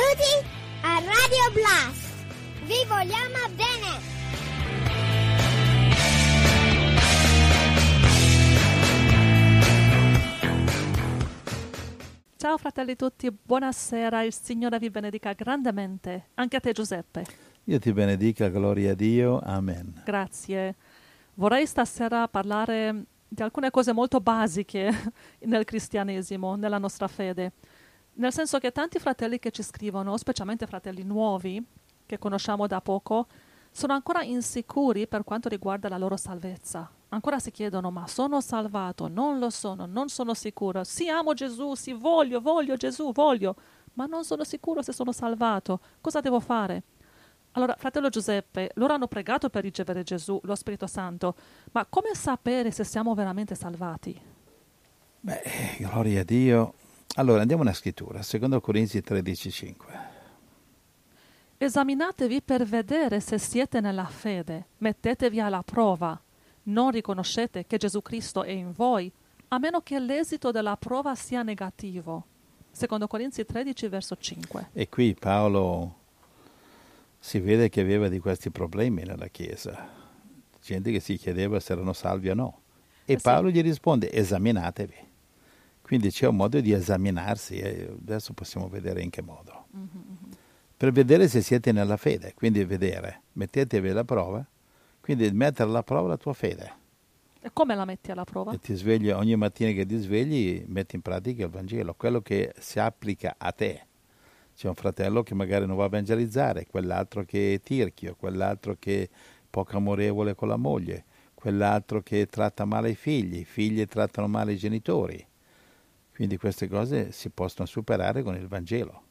Benvenuti a Radio Blast! Vi vogliamo bene! Ciao fratelli tutti, buonasera, il Signore vi benedica grandemente, anche a te Giuseppe. Io ti benedica, gloria a Dio, amen. Grazie. Vorrei stasera parlare di alcune cose molto basiche nel cristianesimo, nella nostra fede. Nel senso che tanti fratelli che ci scrivono, specialmente fratelli nuovi, che conosciamo da poco, sono ancora insicuri per quanto riguarda la loro salvezza. Ancora si chiedono, ma sono salvato? Non lo sono, non sono sicuro. Sì, amo Gesù, sì, voglio Gesù, voglio, ma non sono sicuro se sono salvato. Cosa devo fare? Allora, fratello Giuseppe, loro hanno pregato per ricevere Gesù, lo Spirito Santo, ma come sapere se siamo veramente salvati? Beh, gloria a Dio. Allora, andiamo alla scrittura, 2 Corinzi 13,5. Esaminatevi per vedere se siete nella fede, mettetevi alla prova. Non riconoscete che Gesù Cristo è in voi, a meno che l'esito della prova sia negativo. 2 Corinzi 13, verso 5. E qui Paolo si vede che aveva di questi problemi nella Chiesa. Gente che si chiedeva se erano salvi o no. E Paolo gli risponde, esaminatevi. Quindi c'è un modo di esaminarsi e adesso possiamo vedere in che modo. Per vedere se siete nella fede, quindi vedere, mettetevi alla prova, quindi mettere alla prova la tua fede. E come la metti alla prova? E ti svegli ogni mattina che ti svegli, metti in pratica il Vangelo, quello che si applica a te. C'è un fratello che magari non va a evangelizzare, quell'altro che è tirchio, quell'altro che è poco amorevole con la moglie, quell'altro che tratta male i figli trattano male i genitori. Quindi queste cose si possono superare con il Vangelo.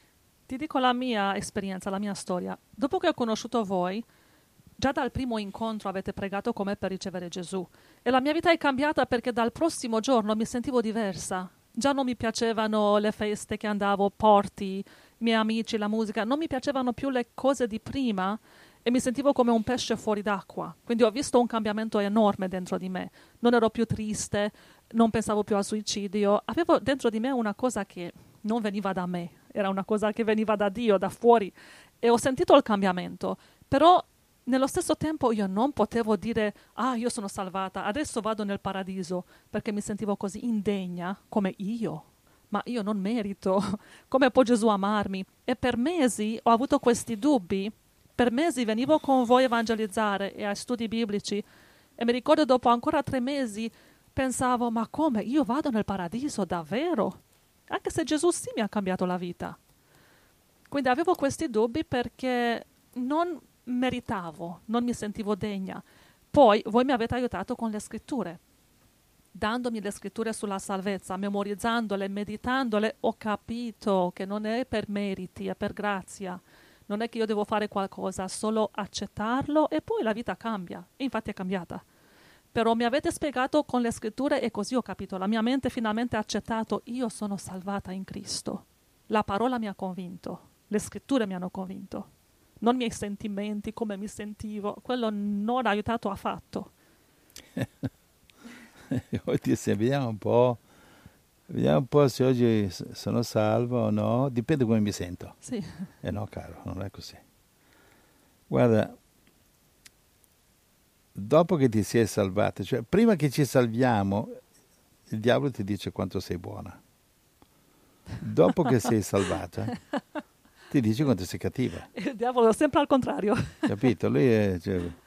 Ti dico la mia esperienza, la mia storia. Dopo che ho conosciuto voi, già dal primo incontro avete pregato con me per ricevere Gesù. E la mia vita è cambiata perché dal prossimo giorno mi sentivo diversa. Già non mi piacevano le feste che andavo, porti, i miei amici, la musica. Non mi piacevano più le cose di prima e mi sentivo come un pesce fuori d'acqua. Quindi ho visto un cambiamento enorme dentro di me. Non ero più triste, non pensavo più al suicidio. Avevo dentro di me una cosa che non veniva da me. Era una cosa che veniva da Dio, da fuori. E ho sentito il cambiamento. Però nello stesso tempo io non potevo dire, io sono salvata, adesso vado nel paradiso, perché mi sentivo così indegna come io. Ma io non merito. Come può Gesù amarmi? E per mesi ho avuto questi dubbi. Per mesi venivo con voi a evangelizzare e ai studi biblici. E mi ricordo dopo ancora 3 mesi pensavo, ma come? Io vado nel paradiso, davvero? Anche se Gesù sì mi ha cambiato la vita. Quindi avevo questi dubbi perché non meritavo, non mi sentivo degna. Poi voi mi avete aiutato con le scritture. Dandomi le scritture sulla salvezza, memorizzandole, meditandole, ho capito che non è per meriti, è per grazia. Non è che io devo fare qualcosa, solo accettarlo e poi la vita cambia. E infatti è cambiata. Però mi avete spiegato con le scritture e così ho capito. La mia mente finalmente ha accettato, io sono salvata in Cristo. La parola mi ha convinto, le scritture mi hanno convinto. Non i miei sentimenti, come mi sentivo, quello non ha aiutato affatto. Oggi vediamo un po' se oggi sono salvo o no, dipende come mi sento. Sì. No, caro, non è così. Guarda, dopo che ti sei salvato, cioè prima che ci salviamo, il diavolo ti dice quanto sei buona. Dopo che sei salvata, ti dice quanto sei cattiva. Il diavolo è sempre al contrario. Capito? Lui è...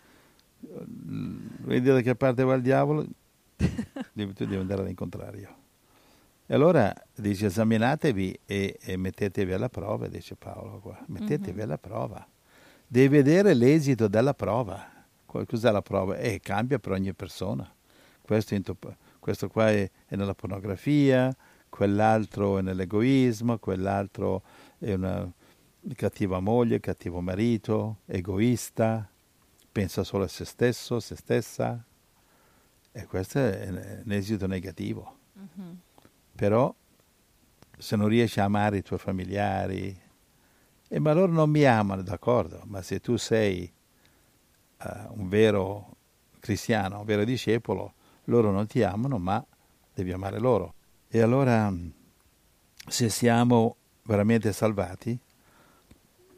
vedi da che parte va il diavolo? Tu devi andare al contrario. E allora dice esaminatevi e mettetevi alla prova, dice Paolo qua. Mettetevi alla prova. Devi vedere l'esito della prova. Cos'è la prova? Cambia per ogni persona. Questo qua è nella pornografia, quell'altro è nell'egoismo, quell'altro è una cattiva moglie, cattivo marito, egoista, pensa solo a se stesso, se stessa. E questo è un esito negativo. Però se non riesci a amare i tuoi familiari, ma loro non mi amano, d'accordo, ma se tu sei un vero cristiano, un vero discepolo, loro non ti amano, ma devi amare loro. E allora, se siamo veramente salvati,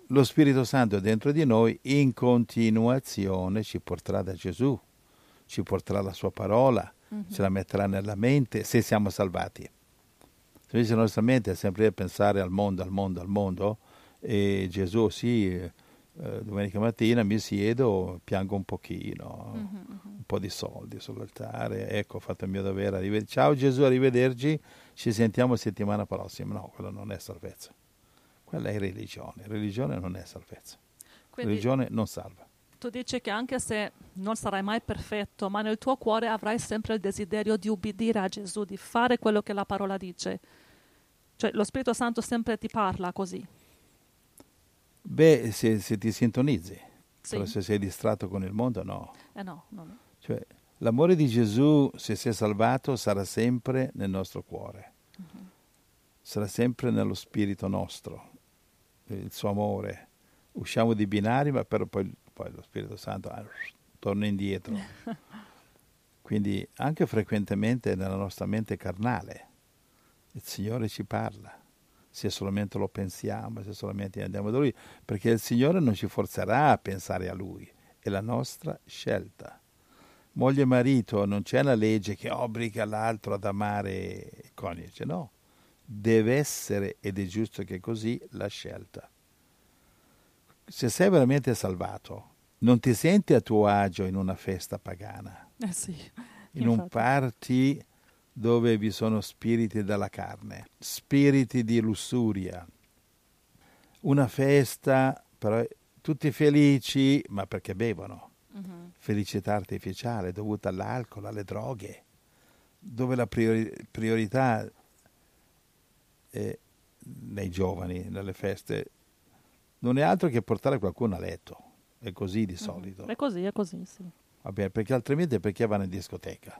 lo Spirito Santo dentro di noi in continuazione ci porterà da Gesù, ci porterà la sua parola, ce la metterà nella mente se siamo salvati. Se invece la nostra mente è sempre a pensare al mondo, al mondo, al mondo, e Gesù domenica mattina mi siedo, piango un pochino, un po' di soldi sull'altare, ecco, ho fatto il mio dovere, ciao Gesù, arrivederci, ci sentiamo settimana prossima. No, quello non è salvezza. Quella è religione. Religione non è salvezza. Quindi, religione non salva. Tu dici che anche se non sarai mai perfetto, ma nel tuo cuore avrai sempre il desiderio di ubbidire a Gesù, di fare quello che la parola dice. Cioè lo Spirito Santo sempre ti parla così. Beh, se ti sintonizzi. Sì. Però se sei distratto con il mondo, no. No. Cioè, l'amore di Gesù, se sei salvato, sarà sempre nel nostro cuore. Sarà sempre nello spirito nostro. Il suo amore. Usciamo di binari, ma però poi lo Spirito Santo torna indietro. Quindi anche frequentemente nella nostra mente carnale il Signore ci parla, se solamente lo pensiamo, se solamente andiamo da Lui, perché il Signore non ci forzerà a pensare a Lui, è la nostra scelta. Moglie e marito, non c'è una legge che obbliga l'altro ad amare il coniuge, no. Deve essere, ed è giusto che così, la scelta. Se sei veramente salvato, non ti senti a tuo agio in una festa pagana, Sì, in un party dove vi sono spiriti della carne, spiriti di lussuria, una festa, però tutti felici, ma perché bevono, felicità artificiale dovuta all'alcol, alle droghe, dove la priorità nei giovani, nelle feste, non è altro che portare qualcuno a letto. È così di solito. È così, sì. Va bene, perché altrimenti perché vanno in discoteca?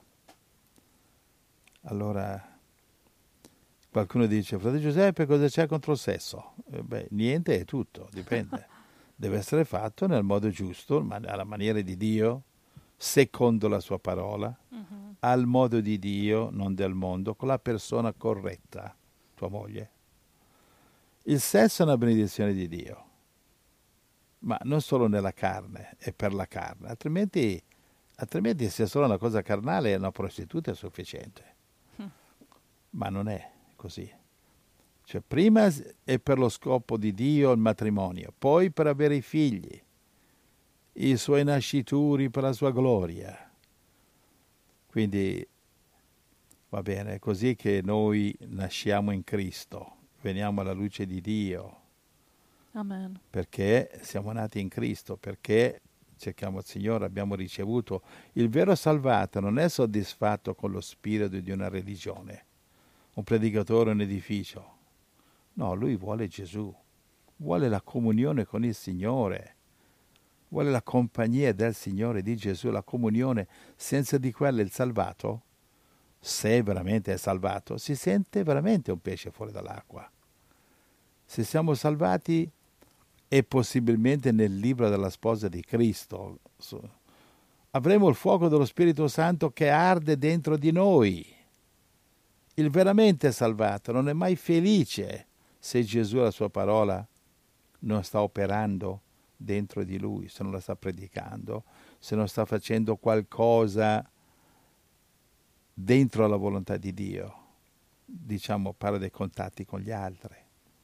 Allora, qualcuno dice, frate Giuseppe, cosa c'è contro il sesso? Niente, è tutto, dipende. Deve essere fatto nel modo giusto, alla maniera di Dio, secondo la sua parola, al modo di Dio, non del mondo, con la persona corretta, tua moglie. Il sesso è una benedizione di Dio, ma non solo nella carne, è per la carne, altrimenti se è solo una cosa carnale, una prostituta è sufficiente. Ma non è così. Cioè, prima è per lo scopo di Dio il matrimonio, poi per avere i figli, i suoi nascituri per la sua gloria. Quindi va bene, è così che noi nasciamo in Cristo, veniamo alla luce di Dio. Amen. Perché siamo nati in Cristo, perché cerchiamo il Signore, abbiamo ricevuto. Il vero salvato non è soddisfatto con lo spirito di una religione, un predicatore, un edificio. No, lui vuole Gesù, vuole la comunione con il Signore, vuole la compagnia del Signore, di Gesù, la comunione. Senza di quella il salvato, se veramente è salvato, si sente veramente un pesce fuori dall'acqua. Se siamo salvati e possibilmente nel libro della sposa di Cristo, avremo il fuoco dello Spirito Santo che arde dentro di noi. Il veramente salvato non è mai felice se Gesù e la sua parola non sta operando dentro di lui, se non la sta predicando, se non sta facendo qualcosa dentro la volontà di Dio. Diciamo, parla dei contatti con gli altri.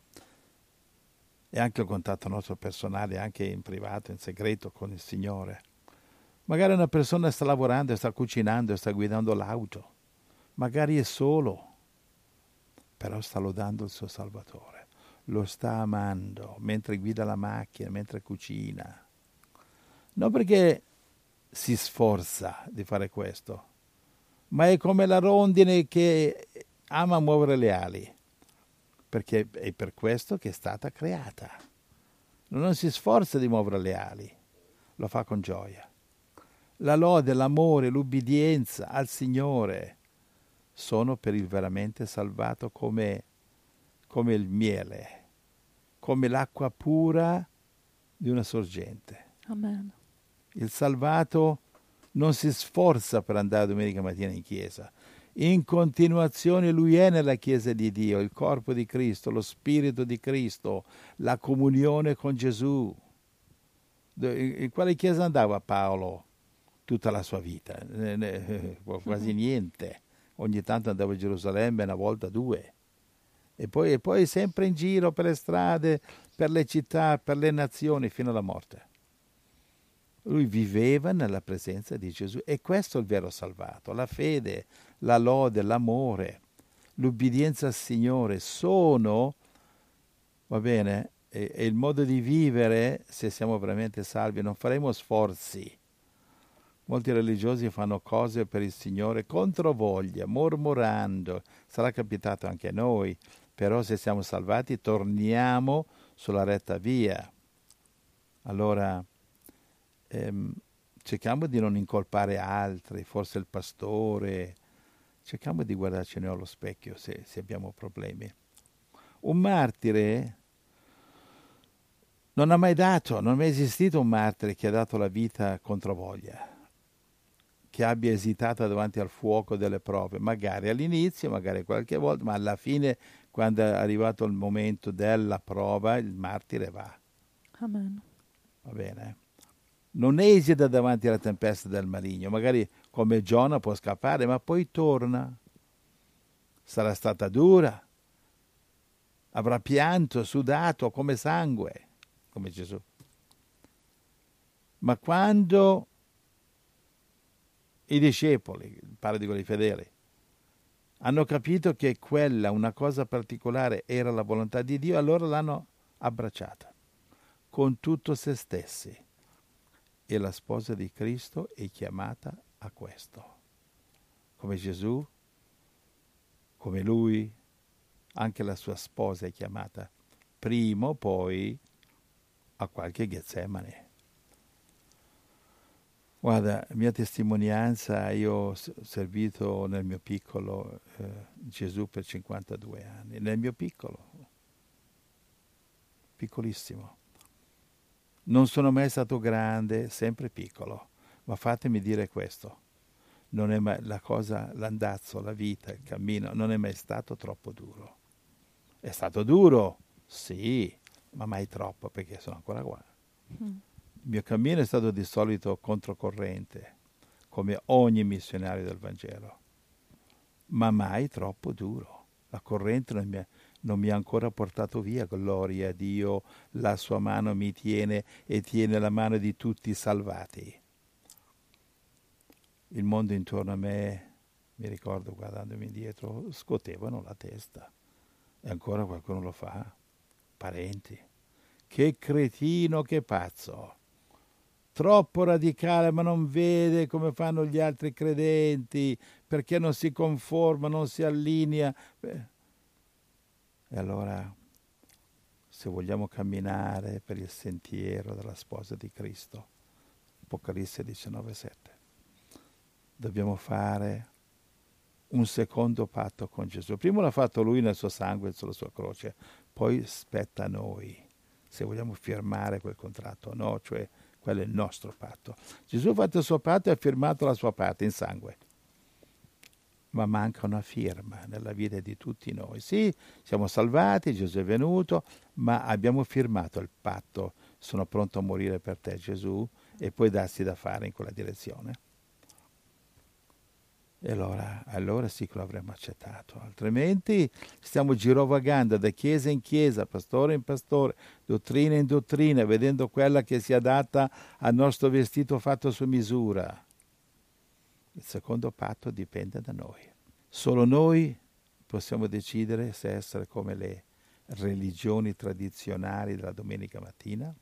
E anche il contatto nostro personale, anche in privato, in segreto con il Signore. Magari una persona sta lavorando, sta cucinando, sta guidando l'auto. Magari è solo, però sta lodando il suo Salvatore. Lo sta amando mentre guida la macchina, mentre cucina. Non perché si sforza di fare questo, ma è come la rondine che ama muovere le ali. Perché è per questo che è stata creata. Non si sforza di muovere le ali, lo fa con gioia. La lode, l'amore, l'ubbidienza al Signore sono per il veramente salvato come il miele, come l'acqua pura di una sorgente. Amen. Il salvato non si sforza per andare domenica mattina in chiesa. In continuazione lui è nella Chiesa di Dio, il corpo di Cristo, lo Spirito di Cristo, la comunione con Gesù. In quale chiesa andava Paolo tutta la sua vita? Quasi niente. Ogni tanto andava a Gerusalemme, una volta, due. E poi sempre in giro per le strade, per le città, per le nazioni, fino alla morte. Lui viveva nella presenza di Gesù e questo è il vero salvato. La fede, la lode, l'amore, l'ubbidienza al Signore sono, va bene, è il modo di vivere se siamo veramente salvi. Non faremo sforzi. Molti religiosi fanno cose per il Signore contro voglia, mormorando. Sarà capitato anche a noi, però se siamo salvati torniamo sulla retta via. Allora cerchiamo di non incolpare altri, forse il pastore. Cerchiamo di guardarci noi allo specchio se abbiamo problemi. Un martire non è mai esistito un martire che ha dato la vita contro voglia, che abbia esitato davanti al fuoco delle prove, magari all'inizio, magari qualche volta, ma alla fine, quando è arrivato il momento della prova, il martire va. Amen. Va bene? Non esita davanti alla tempesta del maligno, magari come Giona può scappare, ma poi torna. Sarà stata dura, avrà pianto, sudato come sangue, come Gesù. Ma quando i discepoli, parlo di quelli fedeli, hanno capito che quella, una cosa particolare, era la volontà di Dio, allora l'hanno abbracciata con tutto se stessi. E la sposa di Cristo è chiamata a questo. Come Gesù, come Lui, anche la sua sposa è chiamata prima o poi a qualche Getsemane. Guarda, mia testimonianza, io ho servito nel mio piccolo Gesù per 52 anni, nel mio piccolo, piccolissimo. Non sono mai stato grande, sempre piccolo, ma fatemi dire questo, non è mai l'andazzo, la vita, il cammino, non è mai stato troppo duro. È stato duro, sì, ma mai troppo, perché sono ancora qua. Il mio cammino è stato di solito controcorrente, come ogni missionario del Vangelo, ma mai troppo duro. La corrente non mi ha ancora portato via, gloria a Dio, la sua mano mi tiene e tiene la mano di tutti i salvati. Il mondo intorno a me, mi ricordo guardandomi indietro, scuotevano la testa. E ancora qualcuno lo fa. Parenti. Che cretino, che pazzo. Troppo radicale, ma non vede come fanno gli altri credenti, perché non si conforma, non si allinea. E allora, se vogliamo camminare per il sentiero della sposa di Cristo, Apocalisse 19,7, dobbiamo fare un secondo patto con Gesù. Primo l'ha fatto Lui nel suo sangue, sulla sua croce, poi spetta a noi, se vogliamo firmare quel contratto o no, cioè quello è il nostro patto. Gesù ha fatto il suo patto e ha firmato la sua parte in sangue. Ma manca una firma nella vita di tutti noi. Sì, siamo salvati, Gesù è venuto, ma abbiamo firmato il patto. Sono pronto a morire per te, Gesù, e poi darsi da fare in quella direzione. E allora sì che lo avremmo accettato. Altrimenti stiamo girovagando da chiesa in chiesa, pastore in pastore, dottrina in dottrina, vedendo quella che si adatta al nostro vestito fatto su misura. Il secondo patto dipende da noi. Solo noi possiamo decidere se essere come le religioni tradizionali della domenica mattina,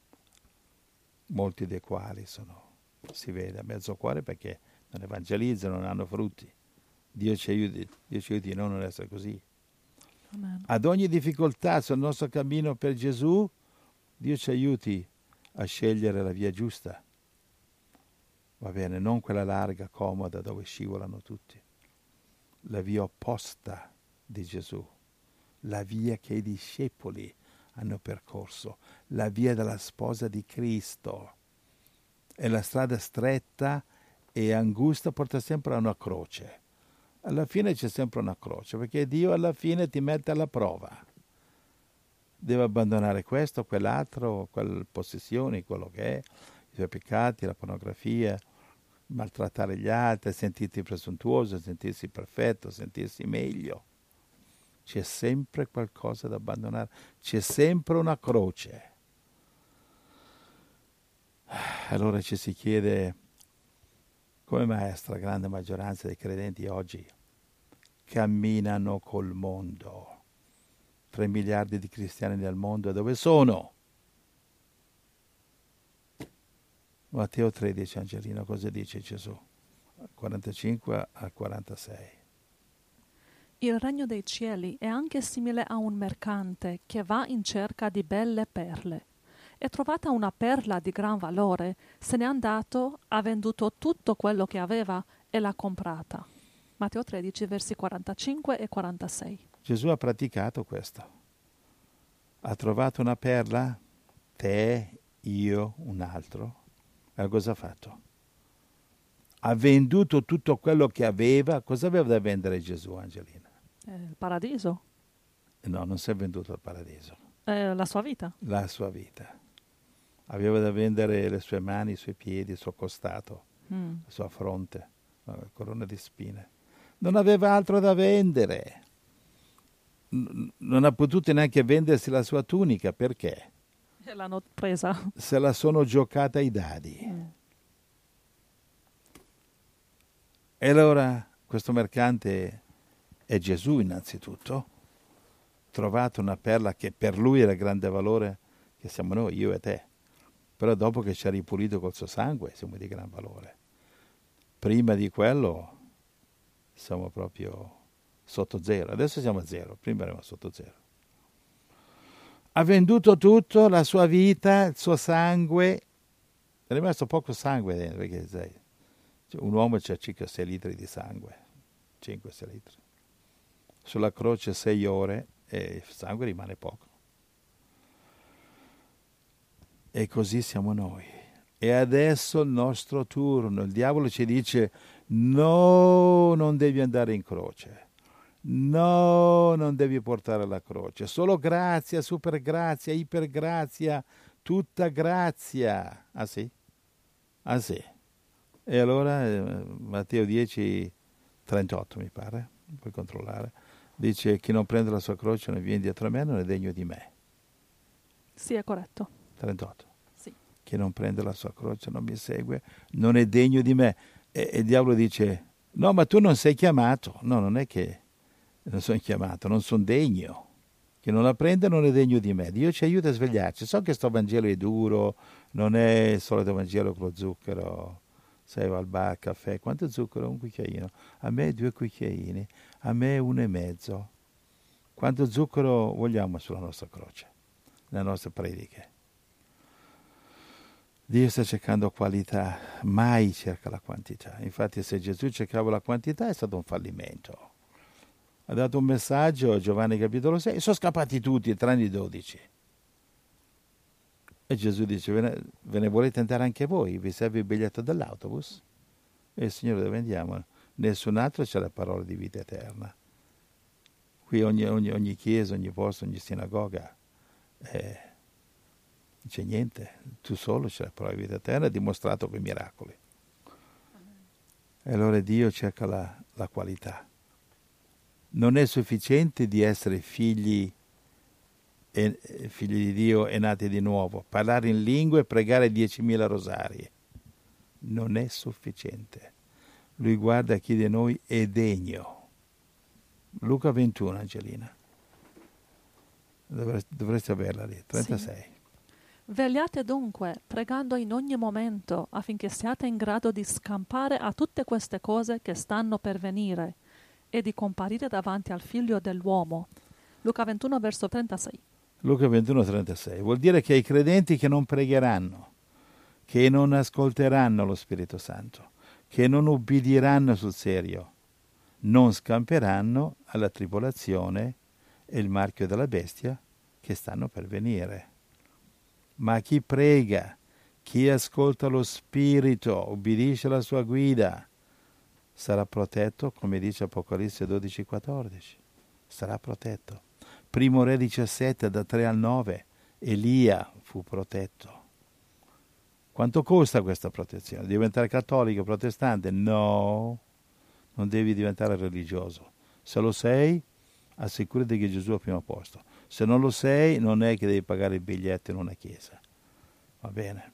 molti dei quali si vede a mezzo cuore perché non evangelizzano, non hanno frutti. Dio ci aiuti a non essere così. Amen. Ad ogni difficoltà sul nostro cammino per Gesù, Dio ci aiuti a scegliere la via giusta. Va bene, non quella larga, comoda, dove scivolano tutti. La via opposta di Gesù, la via che i discepoli hanno percorso, la via della sposa di Cristo. È la strada stretta e angusta, porta sempre a una croce. alla fine c'è sempre una croce, perché Dio alla fine ti mette alla prova. Deve abbandonare questo, quell'altro, quelle possessioni, quello che è, i suoi peccati, la pornografia, maltrattare gli altri, sentirti presuntuoso, sentirsi perfetto, sentirsi meglio. C'è sempre qualcosa da abbandonare, c'è sempre una croce. Allora ci si chiede, come mai la grande maggioranza dei credenti oggi camminano col mondo? 3 miliardi di cristiani nel mondo, dove sono? Matteo 13, Angelino, cosa dice Gesù? 45 al 46. Il regno dei cieli è anche simile a un mercante che va in cerca di belle perle. E trovata una perla di gran valore, se n'è andato, ha venduto tutto quello che aveva e l'ha comprata. Matteo 13, versi 45 e 46. Gesù ha praticato questo. Ha trovato una perla, te, io, un altro. E cosa ha fatto? Ha venduto tutto quello che aveva. Cosa aveva da vendere Gesù, Angelina? Il paradiso. No, non si è venduto il paradiso. La sua vita. La sua vita. Aveva da vendere le sue mani, i suoi piedi, il suo costato, la sua fronte, la corona di spine. Non aveva altro da vendere. Non ha potuto neanche vendersi la sua tunica. Perché? E l'hanno presa. Se la sono giocata ai dadi. E allora questo mercante è Gesù innanzitutto. Trovato una perla che per lui era grande valore, che siamo noi, io e te. Però dopo che ci ha ripulito col suo sangue siamo di gran valore. Prima di quello siamo proprio sotto zero. Adesso siamo a zero, prima eravamo sotto zero. Ha venduto tutto, la sua vita, il suo sangue. È rimasto poco sangue dentro, perché sai, un uomo c'ha circa 6 litri di sangue, 5-6 litri. Sulla croce 6 ore e il sangue rimane poco. E così siamo noi. E adesso il nostro turno. Il diavolo ci dice: no, non devi andare in croce. No, non devi portare la croce. Solo grazia, super grazia, ipergrazia, tutta grazia. Ah sì? Ah sì. E allora Matteo 10, 38 mi pare, puoi controllare. Dice: chi non prende la sua croce non viene dietro a me, non è degno di me. Sì, è corretto. 38. Sì. Chi non prende la sua croce non mi segue, non è degno di me. E il diavolo dice: no, ma tu non sei chiamato. No, non è che non sono chiamato, non sono degno. Chi non la prende non è degno di me. Dio ci aiuta a svegliarci. So che sto Vangelo è duro, non è il solito Vangelo con lo zucchero. Sai, va al bar, caffè, quanto zucchero? Un cucchiaino. A me 2 cucchiaini, a me 1,5. Quanto zucchero vogliamo sulla nostra croce, nelle nostre prediche? Dio sta cercando qualità, mai cerca la quantità. Infatti se Gesù cercava la quantità è stato un fallimento. Ha dato un messaggio a Giovanni capitolo 6, sono scappati tutti, tranne i 12. E Gesù dice: ve ne volete andare anche voi? Vi serve il biglietto dell'autobus? E il Signore, dove andiamo? Nessun altro c'è la parola di vita eterna. Qui ogni chiesa, ogni posto, ogni sinagoga non c'è niente. Tu solo c'è la parola di vita eterna, dimostrato con i miracoli. E allora Dio cerca la qualità. Non è sufficiente di essere figli di Dio e nati di nuovo, parlare in lingue e pregare 10.000 rosari. Non è sufficiente. Lui guarda chi di noi è degno. Luca 21, Angelina. Dovresti averla lì, 36. Sì. Vegliate dunque, pregando in ogni momento, affinché siate in grado di scampare a tutte queste cose che stanno per venire e di comparire davanti al Figlio dell'uomo. Luca 21, verso 36. Luca 21, 36. Vuol dire che i credenti che non pregheranno, che non ascolteranno lo Spirito Santo, che non ubbidiranno sul serio, non scamperanno alla tribolazione e il marchio della bestia che stanno per venire. Ma chi prega, chi ascolta lo Spirito, ubbidisce alla sua guida, sarà protetto, come dice Apocalisse 12,14. Sarà protetto. Primo Re 17, da 3 al 9, Elia fu protetto. Quanto costa questa protezione? Diventare cattolico, protestante? No, non devi diventare religioso. Se lo sei, assicurati che Gesù è al primo posto. Se non lo sei, non è che devi pagare il biglietto in una chiesa. Va bene?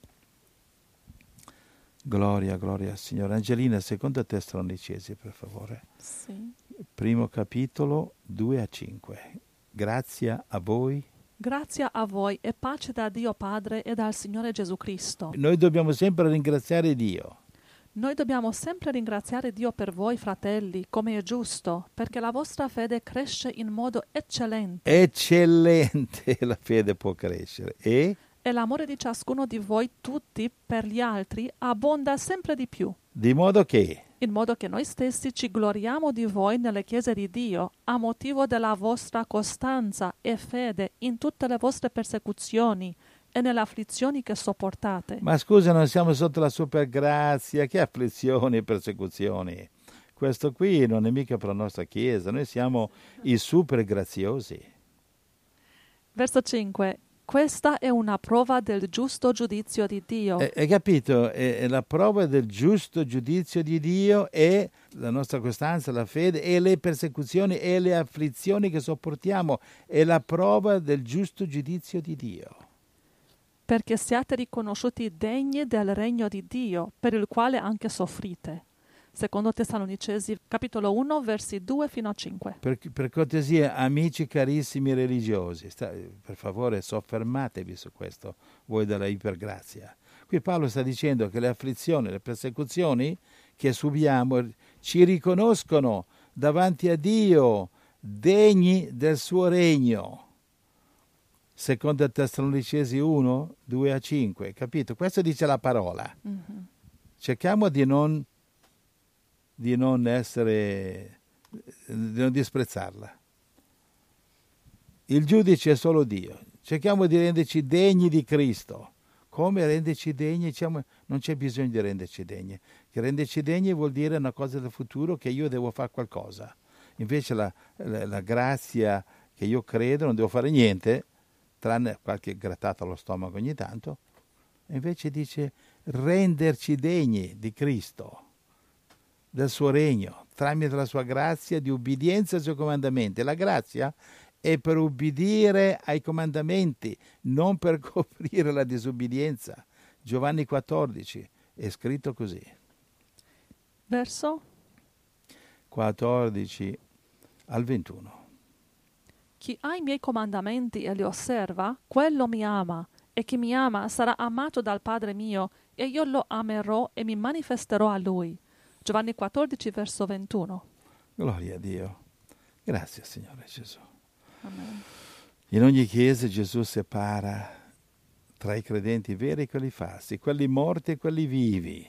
Gloria, gloria al Signore. Angelina, secondo Tessalonicesi, per favore. Sì. Primo capitolo, 2-5. Grazia a voi. Grazia a voi e pace da Dio Padre e dal Signore Gesù Cristo. Noi dobbiamo sempre ringraziare Dio. Noi dobbiamo sempre ringraziare Dio per voi, fratelli, come è giusto, perché la vostra fede cresce in modo eccellente. Eccellente la fede può crescere. E l'amore di ciascuno di voi tutti per gli altri abbonda sempre di più, di modo che in modo che noi stessi ci gloriamo di voi nelle chiese di Dio, a motivo della vostra costanza e fede in tutte le vostre persecuzioni e nelle afflizioni che sopportate. Ma scusa, non siamo sotto la supergrazia? Che afflizioni e persecuzioni? Questo qui non è mica per la nostra Chiesa, noi siamo i super graziosi. Verso 5. Questa è una prova del giusto giudizio di Dio. Hai capito? La prova del giusto giudizio di Dio è la nostra costanza, la fede e le persecuzioni e le afflizioni che sopportiamo. È la prova del giusto giudizio di Dio. Perché siate riconosciuti degni del regno di Dio, per il quale anche soffrite. Secondo Tessalonicesi, capitolo 1, versi 2 fino a 5. Per cortesia, amici carissimi religiosi, per favore soffermatevi su questo, voi della ipergrazia. Qui Paolo sta dicendo che le afflizioni, le persecuzioni che subiamo ci riconoscono davanti a Dio degni del suo regno. Seconda Tessalonicesi 1, 2-5, capito? Questo dice la parola. Mm-hmm. Cerchiamo di non disprezzarla. Il giudice è solo Dio. Cerchiamo di renderci degni di Cristo. Come renderci degni? Non c'è bisogno di renderci degni. Che renderci degni vuol dire una cosa del futuro, che io devo fare qualcosa. Invece la grazia che io credo, non devo fare niente, tranne qualche grattata allo stomaco ogni tanto. E invece dice renderci degni di Cristo, del suo regno, tramite la sua grazia di ubbidienza ai suoi comandamenti. La grazia è per ubbidire ai comandamenti, non per coprire la disubbidienza. Giovanni 14 è scritto così. Verso 14 al 21. Chi ha i miei comandamenti e li osserva, quello mi ama, e chi mi ama sarà amato dal Padre mio, e io lo amerò e mi manifesterò a lui. Giovanni 14, verso 21. Gloria a Dio. Grazie, Signore Gesù. Amen. In ogni chiesa Gesù separa tra i credenti veri e quelli falsi, quelli morti e quelli vivi.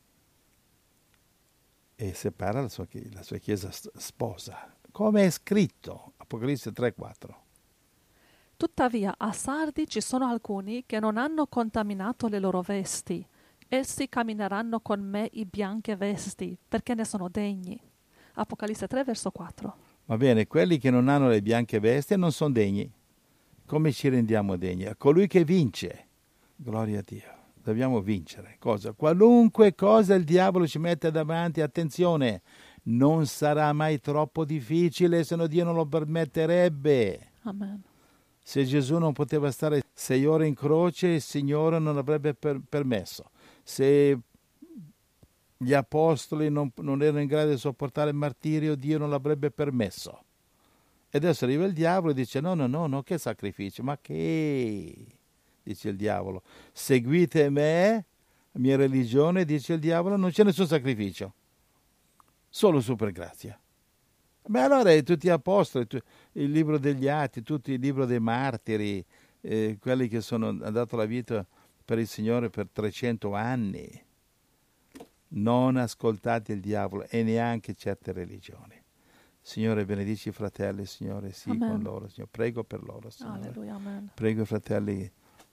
E separa la sua chiesa sposa, come è scritto, Apocalisse 3,4. Tuttavia a Sardi ci sono alcuni che non hanno contaminato le loro vesti. Essi cammineranno con me i bianche vesti, perché ne sono degni. Apocalisse 3, verso 4. Va bene, quelli che non hanno le bianche vesti non sono degni. Come ci rendiamo degni? A colui che vince. Gloria a Dio. Dobbiamo vincere. Cosa? Qualunque cosa il diavolo ci mette davanti, attenzione, non sarà mai troppo difficile, se no Dio non lo permetterebbe. Amen. Se Gesù non poteva stare 6 ore in croce, il Signore non avrebbe permesso. Se gli apostoli non erano in grado di sopportare il martirio, Dio non l'avrebbe permesso. E adesso arriva il diavolo e dice no, che sacrificio? Ma che? Dice il diavolo. Seguite me, mia religione, dice il diavolo, non c'è nessun sacrificio. Solo super grazia. Ma allora tutti gli apostoli, il libro degli Atti, tutto il libro dei martiri, quelli che hanno dato la vita per il Signore per 300 anni, non ascoltate il diavolo e neanche certe religioni. Signore, benedici i fratelli, Signore, sii Amen. con loro, Signore. Prego per loro, Signore. Alleluia, amen. Prego i fratelli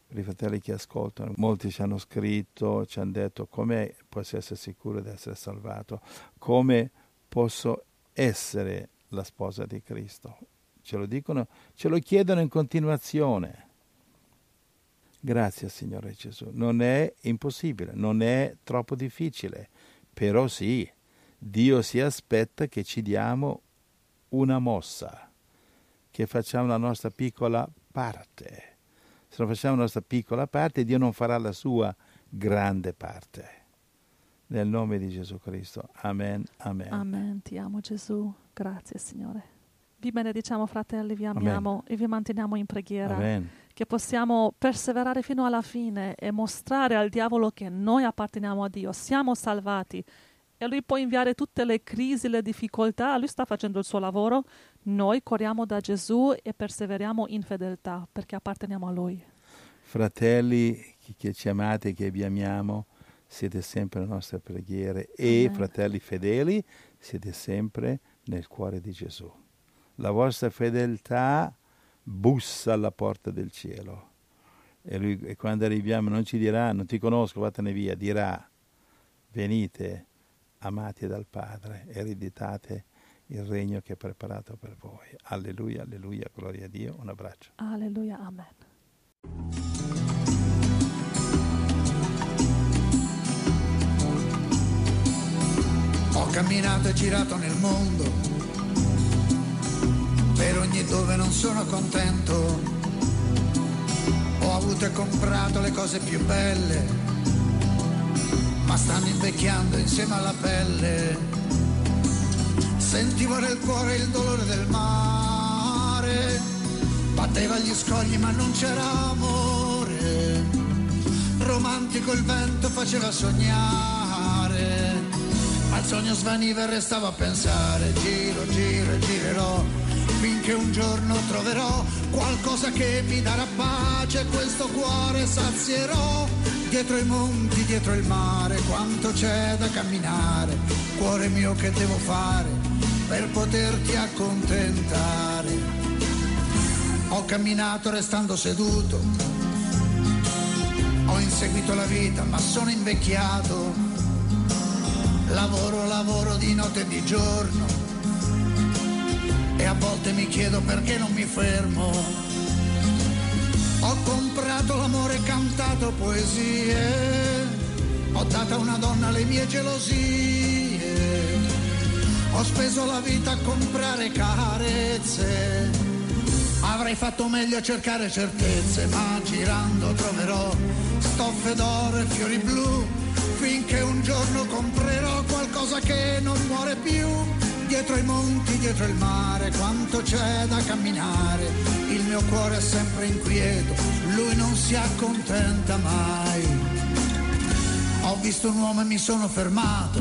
per i fratelli che ascoltano. Molti ci hanno scritto, ci hanno detto come posso essere sicuro di essere salvato, come posso essere la sposa di Cristo. Ce lo dicono, ce lo chiedono in continuazione. Grazie Signore Gesù. Non è impossibile, non è troppo difficile, però sì, Dio si aspetta che ci diamo una mossa, che facciamo la nostra piccola parte. Se non facciamo la nostra piccola parte, Dio non farà la sua grande parte. Nel nome di Gesù Cristo. Amen, amen. Amen, ti amo Gesù. Grazie Signore. Vi benediciamo fratelli, vi amiamo e vi manteniamo in preghiera. Amen. Che possiamo perseverare fino alla fine e mostrare al diavolo che noi apparteniamo a Dio, siamo salvati e lui può inviare tutte le crisi, le difficoltà, lui sta facendo il suo lavoro, noi corriamo da Gesù e perseveriamo in fedeltà perché apparteniamo a lui. Fratelli che ci amate, che vi amiamo, siete sempre nelle nostre preghiere e Amen. fratelli fedeli, siete sempre nel cuore di Gesù. La vostra fedeltà bussa alla porta del cielo e quando arriviamo non ci dirà non ti conosco, vattene via, dirà venite amati dal Padre, ereditate il regno che è preparato per voi. Alleluia, alleluia, gloria a Dio. Un abbraccio. Alleluia, amen. Ho camminato e girato nel mondo, per ogni dove non sono contento. Ho avuto e comprato le cose più belle, ma stanno invecchiando insieme alla pelle. Sentivo nel cuore il dolore del mare, batteva gli scogli ma non c'era amore. Romantico il vento faceva sognare, ma il sogno svaniva e restavo a pensare. Giro, giro e girerò, finché un giorno troverò qualcosa che mi darà pace, questo cuore sazierò. Dietro i monti, dietro il mare, quanto c'è da camminare. Cuore mio, che devo fare per poterti accontentare? Ho camminato restando seduto, ho inseguito la vita ma sono invecchiato. Lavoro, lavoro di notte e di giorno e a volte mi chiedo perché non mi fermo. Ho comprato l'amore e cantato poesie, ho dato a una donna le mie gelosie, ho speso la vita a comprare carezze, avrei fatto meglio a cercare certezze, ma girando troverò stoffe d'oro e fiori blu, finché un giorno comprerò qualcosa che non muore più. Dietro i monti, dietro il mare, quanto c'è da camminare. Il mio cuore è sempre inquieto, lui non si accontenta mai. Ho visto un uomo e mi sono fermato,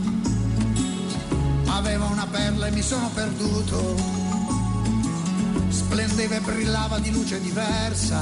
aveva una perla e mi sono perduto. Splendeva e brillava di luce diversa,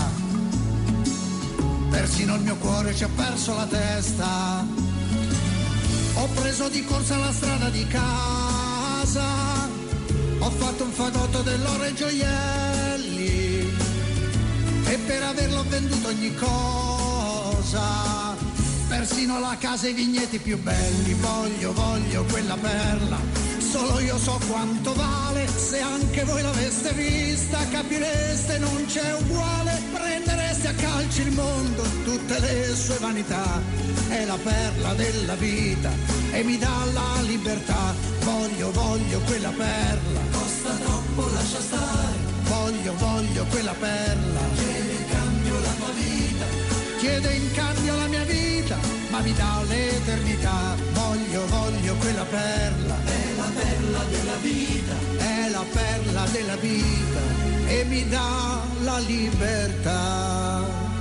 persino il mio cuore ci ha perso la testa. Ho preso di corsa la strada di casa, ho fatto un fagotto dell'oro e gioielli e per averlo ho venduto ogni cosa, persino la casa e i vigneti più belli. Voglio, voglio quella perla, solo io so quanto vale. Se anche voi l'aveste vista capireste non c'è uguale. Prendereste a calci il mondo, tutte le sue vanità. È la perla della vita e mi dà la libertà. Voglio, voglio quella perla, costa troppo, lascia stare. Voglio, voglio quella perla, chiede in cambio la tua vita. Chiede in cambio la mia vita, ma mi dà l'eternità. Voglio, voglio quella perla, è la perla della vita, è la perla della vita e mi dà la libertà.